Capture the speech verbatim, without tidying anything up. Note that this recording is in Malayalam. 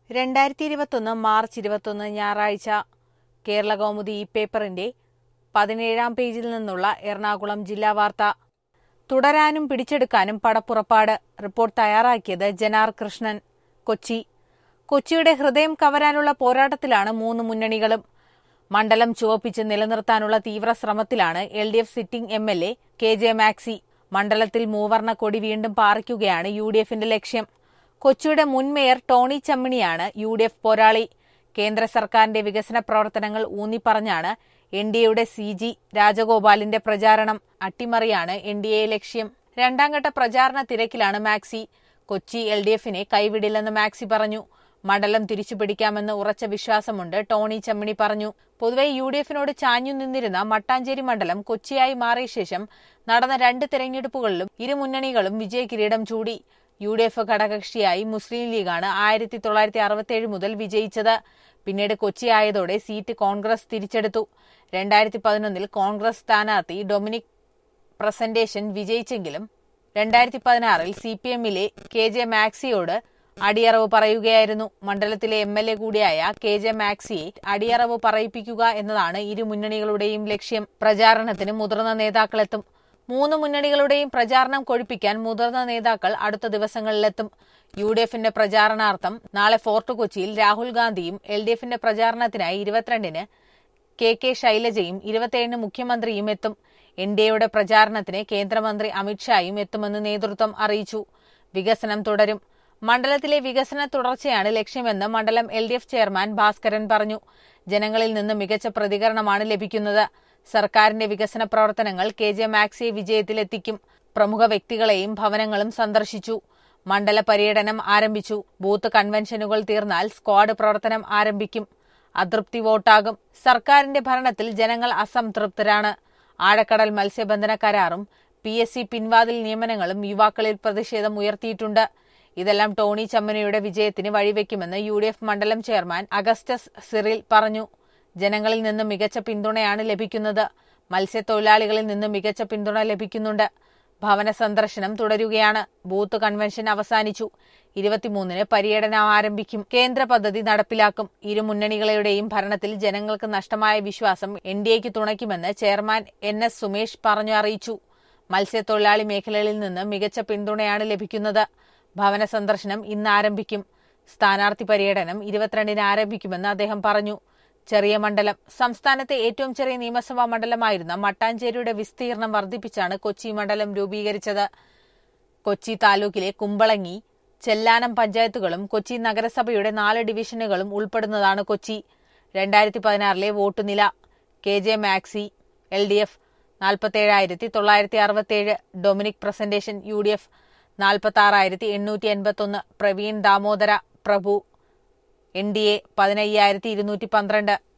രണ്ടായിരത്തി ഇരുപത്തൊന്ന് മാർച്ച് ഇരുപത്തൊന്ന് ഞായറാഴ്ച കേരള കൗമുദി ഈ പേപ്പറിന്റെ പതിനേഴാം പേജിൽ നിന്നുള്ള എറണാകുളം ജില്ലാ വാർത്ത. തുടരാനും പിടിച്ചെടുക്കാനും പടപ്പുറപ്പാട്. റിപ്പോർട്ട് തയ്യാറാക്കിയത് ജനാർ കൃഷ്ണൻ. കൊച്ചി. കൊച്ചിയുടെ ഹൃദയം കവരാനുള്ള പോരാട്ടത്തിലാണ് മൂന്ന് മുന്നണികളും. മണ്ഡലം ചുവപ്പിച്ച് നിലനിർത്താനുള്ള തീവ്ര ശ്രമത്തിലാണ് L D F sitting M L A K J Maxi. മണ്ഡലത്തിൽ മൂവർണ്ണ കൊടി വീണ്ടും പാറിക്കുകയാണ് യു ഡി എഫിന്റെ ലക്ഷ്യം. കൊച്ചിയുടെ മുൻ മേയർ ടോണി ചമ്മിണിയാണ് യു ഡി എഫ് പോരാളി. കേന്ദ്ര സർക്കാരിന്റെ വികസന പ്രവർത്തനങ്ങൾ ഊന്നിപ്പറഞ്ഞാണ് എൻ ഡി എയുടെ സി ജി രാജഗോപാലിന്റെ പ്രചാരണം. അട്ടിമറിയാണ് എൻ ഡി എ ലക്ഷ്യം. രണ്ടാംഘട്ട പ്രചാരണ തിരക്കിലാണ് മാക്സി. കൊച്ചി എൽ ഡി എഫിനെ കൈവിടില്ലെന്ന് മാക്സി പറഞ്ഞു. മണ്ഡലം തിരിച്ചുപിടിക്കാമെന്ന് ഉറച്ച വിശ്വാസമുണ്ട് ടോണി ചമ്മിണി പറഞ്ഞു. പൊതുവെ യു ഡി എഫിനോട് ചാഞ്ഞു നിന്നിരുന്ന മട്ടാഞ്ചേരി മണ്ഡലം കൊച്ചിയായി മാറിയ ശേഷം നടന്ന രണ്ട് തെരഞ്ഞെടുപ്പുകളിലും ഇരു മുന്നണികളും വിജയകിരീടം ചൂടി. യു ഡി എഫ് ഘടകകക്ഷിയായി മുസ്ലിം ലീഗാണ് ആയിരത്തി തൊള്ളായിരത്തി അറുപത്തിയേഴ് മുതൽ വിജയിച്ചത്. പിന്നീട് കൊച്ചി ആയതോടെ സീറ്റ് കോൺഗ്രസ് തിരിച്ചെടുത്തു. രണ്ടായിരത്തി പതിനൊന്നിൽ കോൺഗ്രസ് സ്ഥാനാർത്ഥി ഡൊമിനിക് പ്രസന്റേഷൻ വിജയിച്ചെങ്കിലും രണ്ടായിരത്തി പതിനാറിൽ സി പി എമ്മിലെ കെ ജെ മാക്സിയോട് അടിയറവ് പറയുകയായിരുന്നു. മണ്ഡലത്തിലെ എം എൽ എ കൂടിയായ കെ ജെ മാക്സിയെ അടിയറവ് പറയിപ്പിക്കുക എന്നതാണ് ഇരു മുന്നണികളുടെയും ലക്ഷ്യം. പ്രചാരണത്തിന് മുതിർന്ന നേതാക്കളെത്തും. മൂന്ന് മുന്നണികളുടെയും പ്രചാരണം കൊഴുപ്പിക്കാൻ മുതിർന്ന നേതാക്കൾ അടുത്ത ദിവസങ്ങളിലെത്തും. യു ഡി എഫിന്റെ പ്രചാരണാർത്ഥം നാളെ ഫോർട്ട് കൊച്ചിയിൽ രാഹുൽ ഗാന്ധിയും എൽ ഡി എഫിന്റെ പ്രചാരണത്തിനായി ഇരുപത്തിരണ്ടിന് കെ കെ ശൈലജയും ഇരുപത്തിയേഴിന് മുഖ്യമന്ത്രിയും എത്തും. എൻ ഡി എയുടെ പ്രചാരണത്തിന് കേന്ദ്രമന്ത്രി അമിത്ഷായും എത്തുമെന്ന് നേതൃത്വം അറിയിച്ചു. വികസനം തുടരും. മണ്ഡലത്തിലെ വികസന തുടർച്ചയാണ് ലക്ഷ്യമെന്ന് മണ്ഡലം L D F chairman Bhaskaran പറഞ്ഞു. ജനങ്ങളിൽ നിന്ന് മികച്ച പ്രതികരണമാണ് ലഭിക്കുന്നത്. സർക്കാരിന്റെ വികസന പ്രവർത്തനങ്ങൾ കെ ജെ മാക്സിയെ വിജയത്തിലെത്തിക്കും. പ്രമുഖ വ്യക്തികളെയും ഭവനങ്ങളും സന്ദർശിച്ചു. മണ്ഡല പര്യടനം ആരംഭിച്ചു. ബൂത്ത് കൺവെൻഷനുകൾ തീർന്നാൽ സ്ക്വാഡ് പ്രവർത്തനം ആരംഭിക്കും. അതൃപ്തി വോട്ടാകും. സർക്കാരിന്റെ ഭരണത്തിൽ ജനങ്ങൾ അസംതൃപ്തരാണ്. ആഴക്കടൽ മത്സ്യബന്ധന കരാറും പി എസ് സി പിൻവാതിൽ നിയമനങ്ങളും യുവാക്കളിൽ പ്രതിഷേധം ഉയർത്തിയിട്ടുണ്ട്. ഇതെല്ലാം ടോണി ചമ്മിണിയുടെ വിജയത്തിന് വഴിവെക്കുമെന്ന് യു ഡി എഫ് മണ്ഡലം ചെയർമാൻ അഗസ്റ്റസ് സിറിൽ പറഞ്ഞു. ജനങ്ങളിൽ നിന്ന് മികച്ച പിന്തുണയാണ് ലഭിക്കുന്നത്. മത്സ്യത്തൊഴിലാളികളിൽ നിന്ന് മികച്ച പിന്തുണ ലഭിക്കുന്നുണ്ട്. ഭവന സന്ദർശനം തുടരുകയാണ്. ബൂത്ത് കൺവെൻഷൻ അവസാനിച്ചു. ഇരുപത്തിമൂന്നിന് പര്യടനം ആരംഭിക്കും. കേന്ദ്ര പദ്ധതി നടപ്പിലാക്കും. ഇരു മുന്നണികളുടെയും ഭരണത്തിൽ ജനങ്ങൾക്ക് നഷ്ടമായ വിശ്വാസം എൻ ഡി എക്ക് തുണയ്ക്കുമെന്ന് ചെയർമാൻ എൻ എസ് സുമേഷ് പറഞ്ഞു അറിയിച്ചു. മത്സ്യത്തൊഴിലാളി മേഖലകളിൽ നിന്ന് മികച്ച പിന്തുണയാണ് ലഭിക്കുന്നത്. ഭവന സന്ദർശനം ഇന്ന് ആരംഭിക്കും. സ്ഥാനാർത്ഥി പര്യടനം ഇരുപത്തിരണ്ടിന് ആരംഭിക്കുമെന്ന് അദ്ദേഹം പറഞ്ഞു. ചെറിയ മണ്ഡലം. സംസ്ഥാനത്തെ ഏറ്റവും ചെറിയ നിയമസഭാ മണ്ഡലമായിരുന്ന മട്ടാഞ്ചേരിയുടെ വിസ്തീർണം വർദ്ധിപ്പിച്ചാണ് കൊച്ചി മണ്ഡലം രൂപീകരിച്ചത്. കൊച്ചി താലൂക്കിലെ കുമ്പളങ്ങി, ചെല്ലാനം പഞ്ചായത്തുകളും കൊച്ചി നഗരസഭയുടെ നാല് ഡിവിഷനുകളും ഉൾപ്പെടുന്നതാണ് കൊച്ചി. രണ്ടായിരത്തി പതിനാറിലെ വോട്ട് നില. K J Maxi L D F നാൽപ്പത്തേഴായിരത്തി തൊള്ളായിരത്തി അറുപത്തിയേഴ്, Dominic presentation U D F നാൽപ്പത്തി ആറായിരത്തി എണ്ണൂറ്റി എൺപത്തൊന്ന്, Praveen Damodara Prabhu N D A പതിനയ്യായിരത്തി ഇരുന്നൂറ്റി പന്ത്രണ്ട്.